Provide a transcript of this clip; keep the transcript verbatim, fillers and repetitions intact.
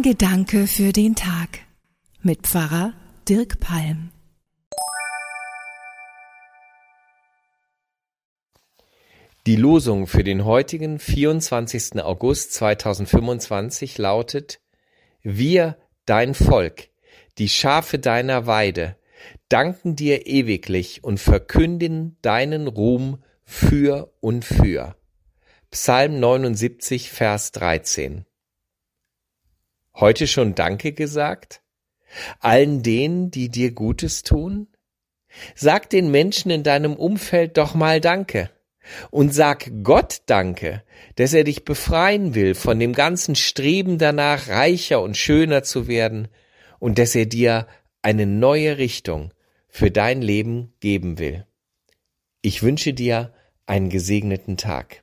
Ein Gedanke für den Tag mit Pfarrer Dirk Palm. Die Losung für den heutigen vierundzwanzigsten August zweitausendfünfundzwanzig lautet: Wir, dein Volk, die Schafe deiner Weide, danken dir ewiglich und verkünden deinen Ruhm für und für. Psalm neunundsiebzig, Vers dreizehn. Heute schon Danke gesagt? Allen denen, die dir Gutes tun? Sag den Menschen in deinem Umfeld doch mal Danke. Und sag Gott Danke, dass er dich befreien will von dem ganzen Streben danach, reicher und schöner zu werden, und dass er dir eine neue Richtung für dein Leben geben will. Ich wünsche dir einen gesegneten Tag.